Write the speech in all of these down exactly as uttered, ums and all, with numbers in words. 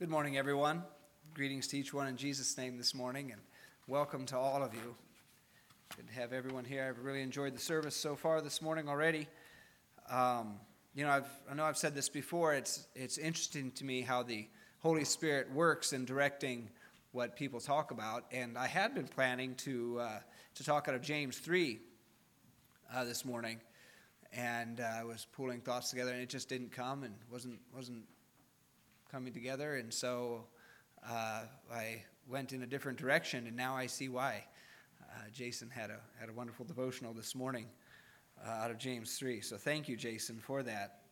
Good morning, everyone. Greetings to each one in Jesus' name this morning, and welcome to all of you. Good to have everyone here. I've really enjoyed the service so far this morning already. Um, you know, I've, I know I've said this before. It's it's interesting to me how the Holy Spirit works in directing what people talk about, and I had been planning to uh, to talk out of James three uh, this morning, and uh, I was pulling thoughts together, and it just didn't come, and wasn't wasn't. coming together, and so uh, I went in a different direction, and now I see why. Uh, Jason had a had a wonderful devotional this morning uh, out of James three, so thank you, Jason, for that.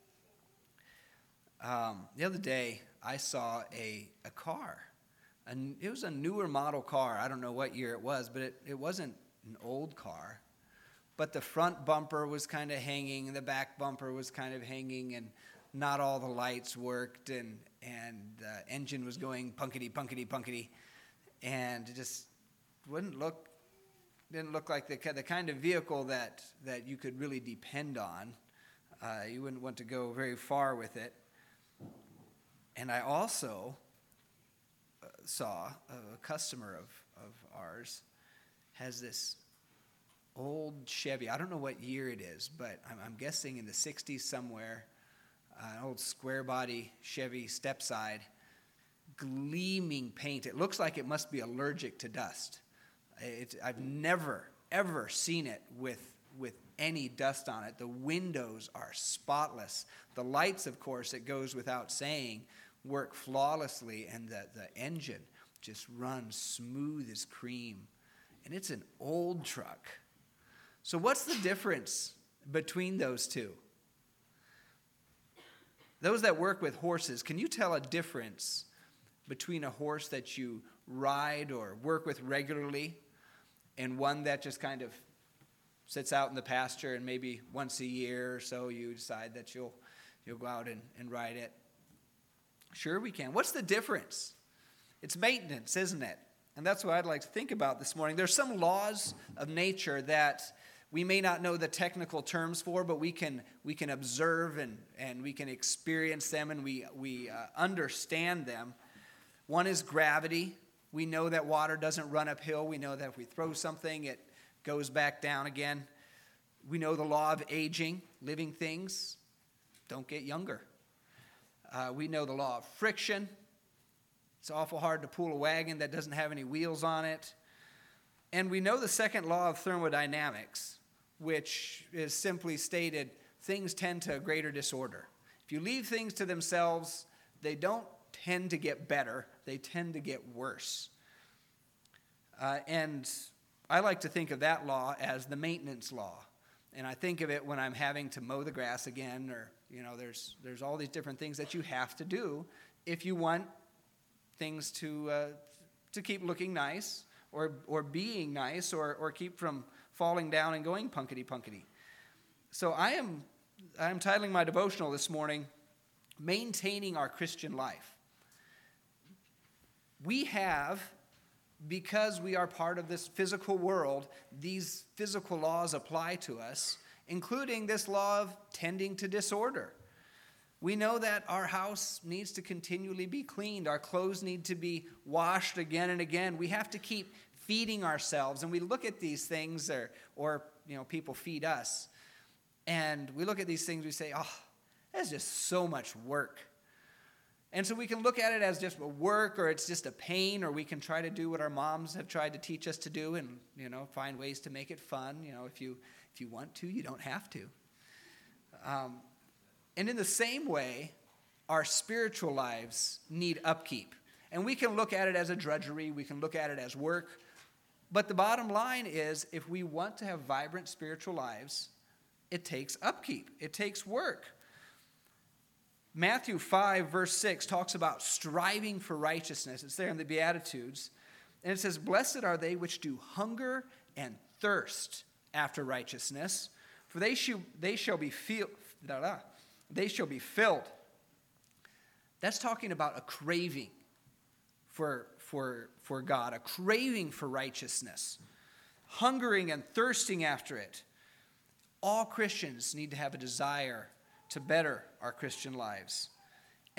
Um, the other day, I saw a a car. And it was a newer model car. I don't know what year it was, but it, it wasn't an old car. But the front bumper was kind of hanging, and the back bumper was kind of hanging, and not all the lights worked, and and the engine was going punkety, punkety, punkety, and it just wouldn't look, didn't look like the the kind of vehicle that, that you could really depend on. Uh, you wouldn't want to go very far with it. And I also uh, saw a customer of, of ours has this old Chevy. I don't know what year it is, but I'm, I'm guessing in the sixties somewhere. Uh, an old square body Chevy stepside, gleaming paint. It looks like it must be allergic to dust. It, I've never, ever seen it with, with any dust on it. The windows are spotless. The lights, of course, it goes without saying, work flawlessly, and the, the engine just runs smooth as cream. And it's an old truck. So what's the difference between those two? Those that work with horses, can you tell a difference between a horse that you ride or work with regularly and one that just kind of sits out in the pasture and maybe once a year or so you decide that you'll you'll go out and, and ride it? Sure we can. What's the difference? It's maintenance, isn't it? And that's what I'd like to think about this morning. There's some laws of nature that we may not know the technical terms for, but we can we can observe and, and we can experience them, and we, we uh, understand them. One is gravity. We know that water doesn't run uphill. We know that if we throw something, it goes back down again. We know the law of aging. Living things don't get younger. Uh, we know the law of friction. It's awful hard to pull a wagon that doesn't have any wheels on it. And we know the second law of thermodynamics, which is simply stated, things tend to greater disorder. If you leave things to themselves, they don't tend to get better, they tend to get worse. Uh, and I like to think of that law as the maintenance law. And I think of it when I'm having to mow the grass again, or, you know, there's there's all these different things that you have to do if you want things to uh, to keep looking nice, or or being nice, or or keep from falling down and going punkety punkety. So I am I am titling my devotional this morning, Maintaining Our Christian Life. We have, because we are part of this physical world, these physical laws apply to us, including this law of tending to disorder. We know that our house needs to continually be cleaned. Our clothes need to be washed again and again. We have to keep feeding ourselves, and we look at these things, or, or you know, people feed us, and we look at these things, we say, oh, that's just so much work. And so we can look at it as just a work, or it's just a pain, or we can try to do what our moms have tried to teach us to do, and, you know, find ways to make it fun. You know, if you if you want to, you don't have to. Um, and in the same way, our spiritual lives need upkeep. And we can look at it as a drudgery, we can look at it as work. But the bottom line is, if we want to have vibrant spiritual lives, it takes upkeep. It takes work. Matthew five, verse six, talks about striving for righteousness. It's there in the Beatitudes. And it says, "Blessed are they which do hunger and thirst after righteousness, for they shall, they shall be feel, da, da, they shall be filled." That's talking about a craving for, for, for God, a craving for righteousness, hungering and thirsting after it. All Christians need to have a desire to better our Christian lives.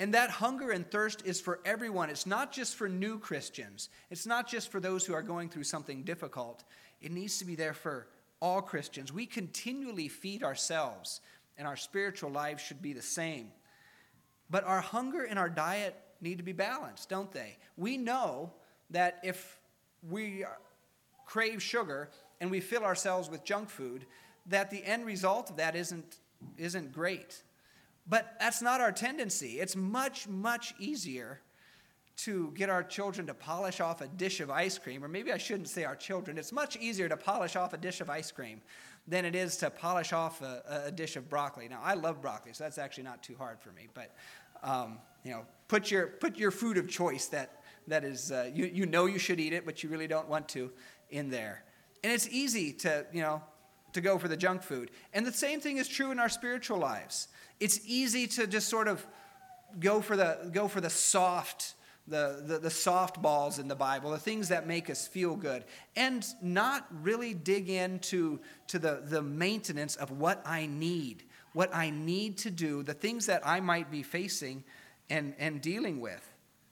And that hunger and thirst is for everyone. It's not just for new Christians. It's not just for those who are going through something difficult. It needs to be there for all Christians. We continually feed ourselves, and our spiritual lives should be the same. But our hunger and our diet need to be balanced, don't they? We know that if we crave sugar and we fill ourselves with junk food, that the end result of that isn't, isn't great. But that's not our tendency. It's much, much easier to get our children to polish off a dish of ice cream, or maybe I shouldn't say our children. It's much easier to polish off a dish of ice cream than it is to polish off a, a dish of broccoli. Now, I love broccoli, so that's actually not too hard for me. But, um, you know, put your put your food of choice that that is, uh, you, you know you should eat it, but you really don't want to, in there. And it's easy to, you know, to go for the junk food. And the same thing is true in our spiritual lives. It's easy to just sort of go for the go for the soft, the, the, the soft balls in the Bible, the things that make us feel good, and not really dig into to the, the maintenance of what I need, what I need to do, the things that I might be facing and, and dealing with.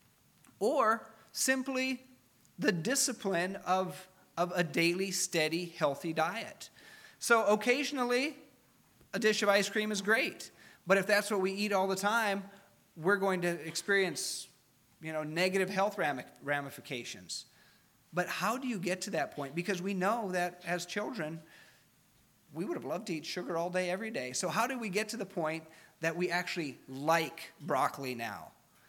Or simply the discipline of, of a daily, steady, healthy diet. So occasionally, a dish of ice cream is great. But if that's what we eat all the time, we're going to experience, you know, negative health ramifications. But how do you get to that point? Because we know that as children, we would have loved to eat sugar all day, every day. So how do we get to the point that we actually like broccoli now?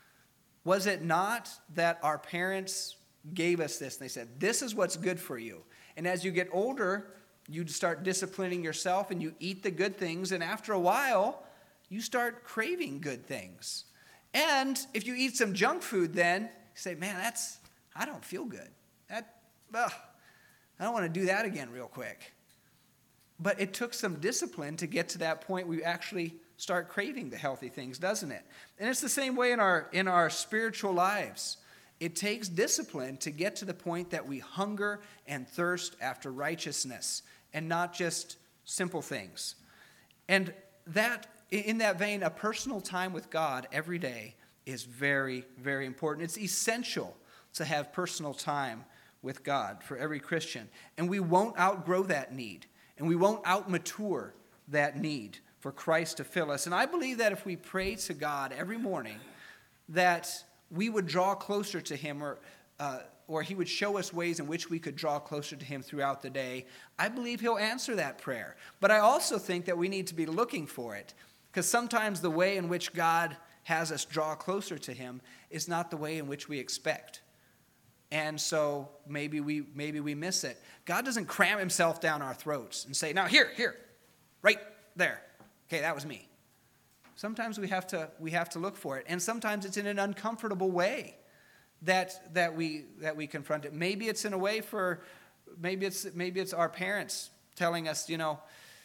Was it not that our parents gave us this and they said, this is what's good for you? And as you get older, you start disciplining yourself and you eat the good things. And after a while, you start craving good things. And if you eat some junk food then, you say, man, that's, I don't feel good. That, ugh, I don't want to do that again real quick. But it took some discipline to get to that point where you actually start craving the healthy things, doesn't it? And it's the same way in our in our spiritual lives. It takes discipline to get to the point that we hunger and thirst after righteousness and not just simple things. And that, in that vein, a personal time with God every day is very, very important. It's essential to have personal time with God for every Christian. And we won't outgrow that need. And we won't outmature that need for Christ to fill us. And I believe that if we pray to God every morning, that we would draw closer to Him, or uh, or He would show us ways in which we could draw closer to Him throughout the day. I believe He'll answer that prayer. But I also think that we need to be looking for it, because sometimes the way in which God has us draw closer to Him is not the way in which we expect. And so maybe we maybe we miss it. God doesn't cram Himself down our throats and say, now here, here, right there. Okay, that was me. Sometimes we have to we have to look for it, and sometimes it's in an uncomfortable way that that we that we confront it. Maybe it's in a way for maybe it's maybe it's our parents telling us, you know,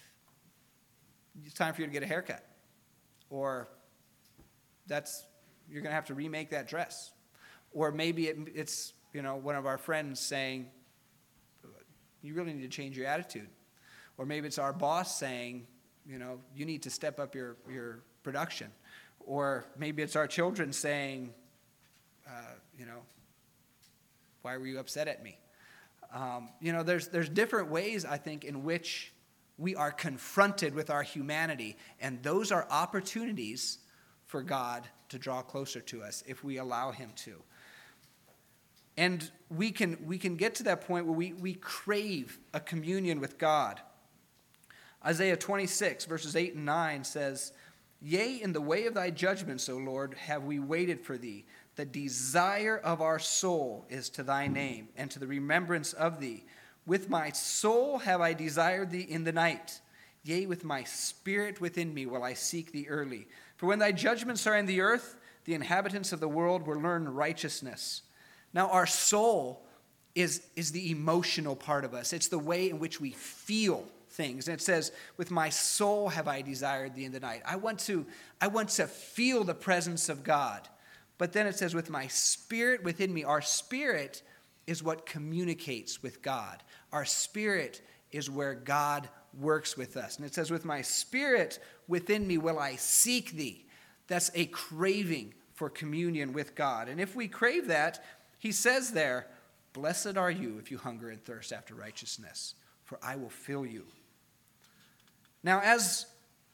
it's time for you to get a haircut, or that's you're going to have to remake that dress, or maybe it, it's you know one of our friends saying, you really need to change your attitude, or maybe it's our boss saying, you know, you need to step up your, your production. Or maybe it's our children saying, uh, you know, why were you upset at me? Um, you know, there's there's different ways, I think, in which we are confronted with our humanity. And those are opportunities for God to draw closer to us if we allow Him to. And we can we can get to that point where we, we crave a communion with God. Isaiah twenty-six, verses eight and nine says, Yea, in the way of thy judgments, O Lord, have we waited for thee. The desire of our soul is to thy name, and to the remembrance of thee. With my soul have I desired thee in the night. Yea, with my spirit within me will I seek thee early. For when thy judgments are in the earth, the inhabitants of the world will learn righteousness. Now, our soul is, is the emotional part of us. It's the way in which we feel things. And it says, with my soul have I desired thee in the night. I want to, I want to feel the presence of God. But then it says, with my spirit within me. Our spirit is what communicates with God. Our spirit is where God works with us. And it says, with my spirit within me will I seek thee. That's a craving for communion with God. And if we crave that, he says there, blessed are you if you hunger and thirst after righteousness, for I will fill you. Now, as,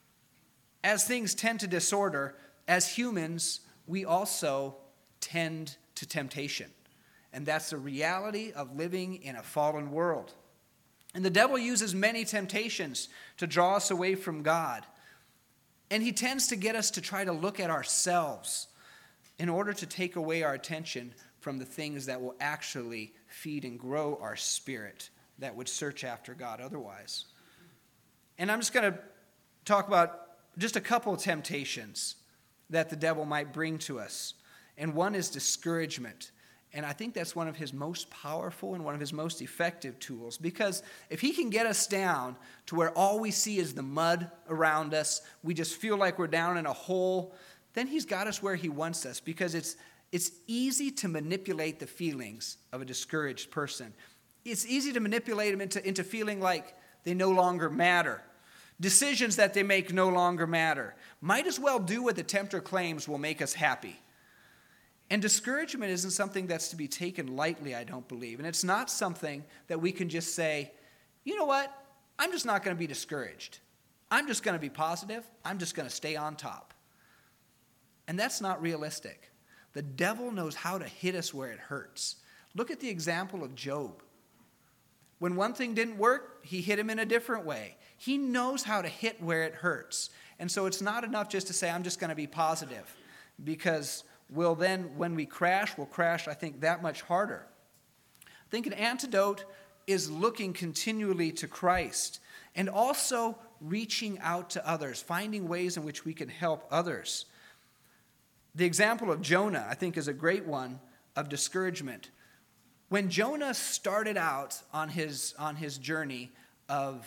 as things tend to disorder, as humans, we also tend to temptation. And that's the reality of living in a fallen world. And the devil uses many temptations to draw us away from God. And he tends to get us to try to look at ourselves in order to take away our attention from the things that will actually feed and grow our spirit that would search after God otherwise. And I'm just going to talk about just a couple of temptations that the devil might bring to us. And one is discouragement. And I think that's one of his most powerful and one of his most effective tools. Because if he can get us down to where all we see is the mud around us, we just feel like we're down in a hole, then he's got us where he wants us. Because it's, it's easy to manipulate the feelings of a discouraged person. It's easy to manipulate them into, into feeling like they no longer matter. Decisions that they make no longer matter. Might as well do what the tempter claims will make us happy. And discouragement isn't something that's to be taken lightly, I don't believe. And it's not something that we can just say, you know what, I'm just not going to be discouraged. I'm just going to be positive. I'm just going to stay on top. And that's not realistic. The devil knows how to hit us where it hurts. Look at the example of Job. When one thing didn't work, he hit him in a different way. He knows how to hit where it hurts. And so it's not enough just to say, I'm just going to be positive. Because we'll then, when we crash, we'll crash, I think, that much harder. I think an antidote is looking continually to Christ and also reaching out to others, finding ways in which we can help others. The example of Jonah, I think, is a great one of discouragement. When Jonah started out on his, on his journey of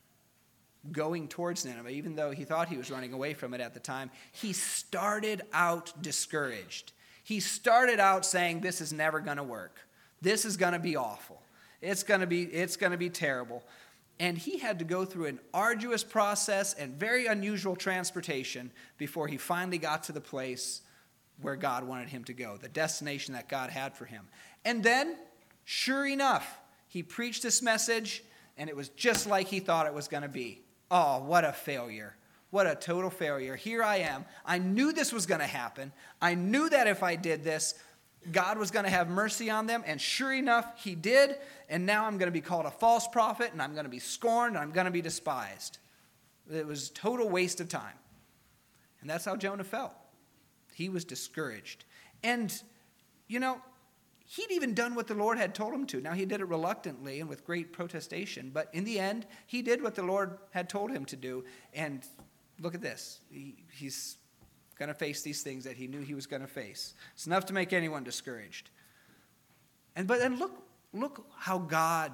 going towards Nineveh, even though he thought he was running away from it at the time, he started out discouraged. He started out saying, this is never going to work. This is going to be awful. It's going to be, it's going to be terrible. And he had to go through an arduous process and very unusual transportation before he finally got to the place where God wanted him to go, the destination that God had for him. And then, sure enough, he preached this message, and it was just like he thought it was going to be. Oh, what a failure. What a total failure. Here I am. I knew this was going to happen. I knew that if I did this, God was going to have mercy on them, and sure enough, he did, and now I'm going to be called a false prophet, and I'm going to be scorned, and I'm going to be despised. It was a total waste of time. And that's how Jonah felt. He was discouraged. And, you know, he'd even done what the Lord had told him to. Now, he did it reluctantly and with great protestation, but in the end, he did what the Lord had told him to do. And look at this. He, he's going to face these things that he knew he was going to face. It's enough to make anyone discouraged. And but then look, look how God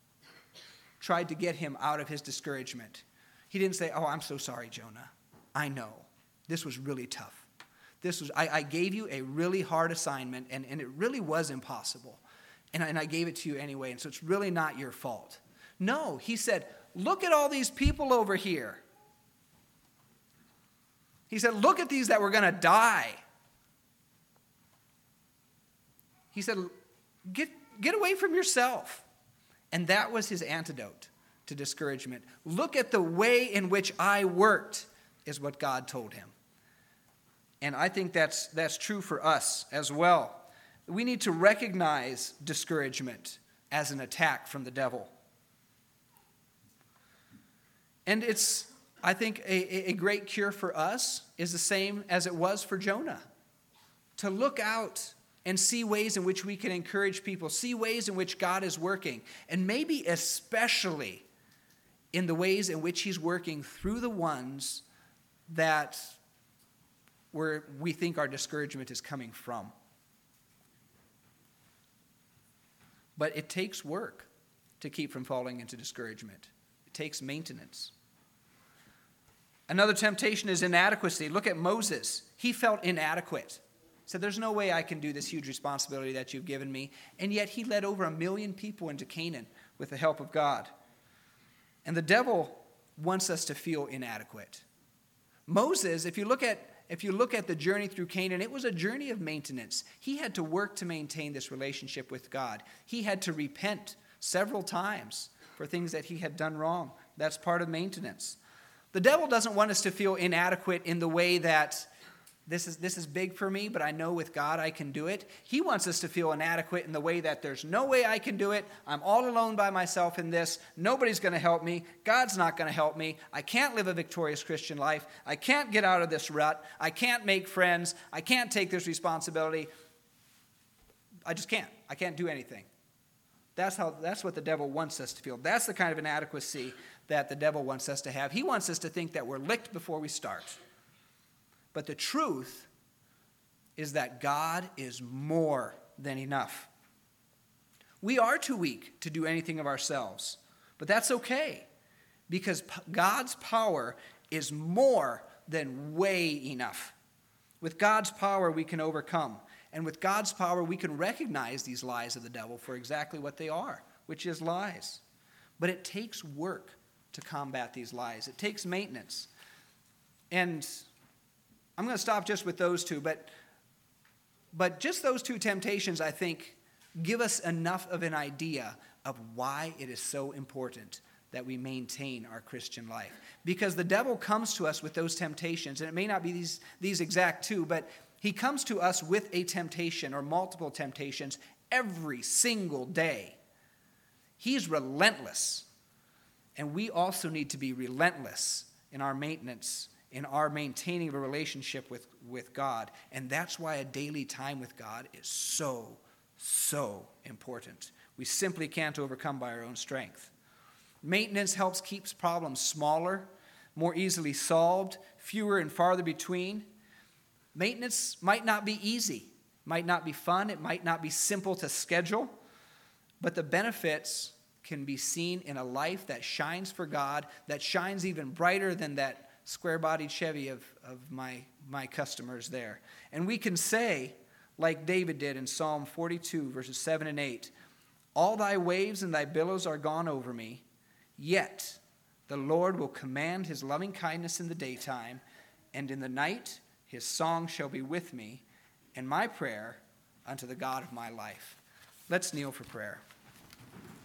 tried to get him out of his discouragement. He didn't say, oh, I'm so sorry, Jonah. I know. This was really tough. This was I, I gave you a really hard assignment, and, and it really was impossible. And I, and I gave it to you anyway, and so it's really not your fault. No, he said, look at all these people over here. He said, look at these that were going to die. He said, get, get away from yourself. And that was his antidote to discouragement. Look at the way in which I worked, is what God told him. And I think that's, that's true for us as well. We need to recognize discouragement as an attack from the devil. And it's, I think, a, a great cure for us is the same as it was for Jonah. To look out and see ways in which we can encourage people, see ways in which God is working, and maybe especially in the ways in which he's working through the ones that where we think our discouragement is coming from. But it takes work to keep from falling into discouragement. It takes maintenance. Another temptation is inadequacy. Look at Moses. He felt inadequate. He said, there's no way I can do this huge responsibility that you've given me. And yet he led over a million people into Canaan with the help of God. And the devil wants us to feel inadequate. Moses, if you look at if you look at the journey through Canaan, it was a journey of maintenance. He had to work to maintain this relationship with God. He had to repent several times for things that he had done wrong. That's part of maintenance. The devil doesn't want us to feel inadequate in the way that this is, this is big for me, but I know with God I can do it. He wants us to feel inadequate in the way that there's no way I can do it. I'm all alone by myself in this. Nobody's going to help me. God's not going to help me. I can't live a victorious Christian life. I can't get out of this rut. I can't make friends. I can't take this responsibility. I just can't. I can't do anything. That's how. That's what the devil wants us to feel. That's the kind of inadequacy that the devil wants us to have. He wants us to think that we're licked before we start. But the truth is that God is more than enough. We are too weak to do anything of ourselves, but that's okay because God's power is more than way enough. With God's power, we can overcome. And with God's power, we can recognize these lies of the devil for exactly what they are, which is lies. But it takes work to combat these lies. It takes maintenance. And I'm going to stop just with those two, but, but just those two temptations, I think, give us enough of an idea of why it is so important that we maintain our Christian life. Because the devil comes to us with those temptations, and it may not be these, these exact two, but he comes to us with a temptation or multiple temptations every single day. He's relentless, and we also need to be relentless in our maintenance, in our maintaining a relationship with, with God. And that's why a daily time with God is so, so important. We simply can't overcome by our own strength. Maintenance helps keep problems smaller, more easily solved, fewer and farther between. Maintenance might not be easy, might not be fun, it might not be simple to schedule, but the benefits can be seen in a life that shines for God, that shines even brighter than that square-bodied Chevy of, of my, my customers there. And we can say, like David did in Psalm forty-two, verses seven and eight, all thy waves and thy billows are gone over me, yet the Lord will command his loving kindness in the daytime, and in the night his song shall be with me, and my prayer unto the God of my life. Let's kneel for prayer.